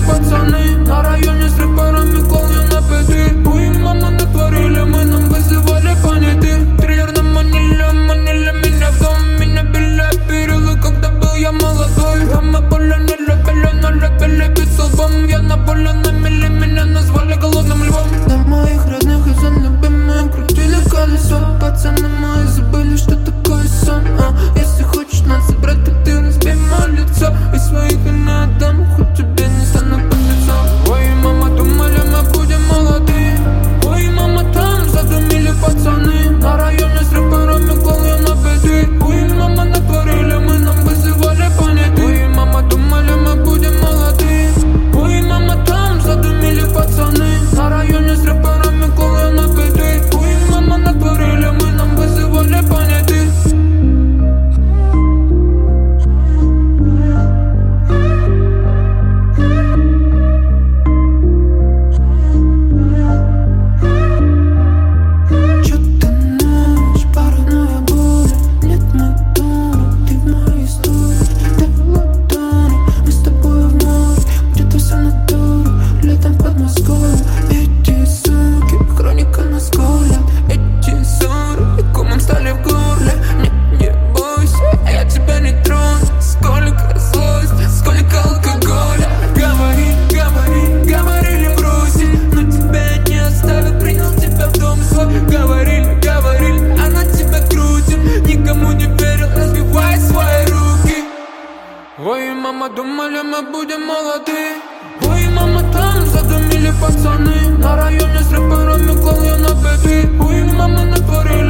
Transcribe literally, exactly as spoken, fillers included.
пацаны. На районе с рэперами клал я на пяти. Ой, мама, натворили мы, нам вызывали понятых. Триллер на маниле, манили меня в дом. Меня били, перелы, когда был я молодой. А мы поле не любили, но любили бить столбом. Я на поле намели, меня назвали голодным львом. До моих родных и за любимые крутили колесо. Пацаны мои забыли, что такое сон. А если хочешь нас забрать, то ты разбей мое лицо. И своих и не отдам, хоть тебе не стану по лицу. Ой, мама, думали мы будем молоды. Ой, мама, там задумили пацаны. На районе с рэперами клал я на беды. Ой, мама, натворили мы, нам вызывали понятых. Ой, мама, думали мы будем молоды. Ой, мама, там задумили пацаны. На районе с рэперами клал я на беды. Ой, мама, натворили мы, нам вызывали понятых. Ой, мама, думали мы будем молоды. Ой, мама, там задумили пацаны. На районе с рэперами клал я на беды. Ой, мама, натворили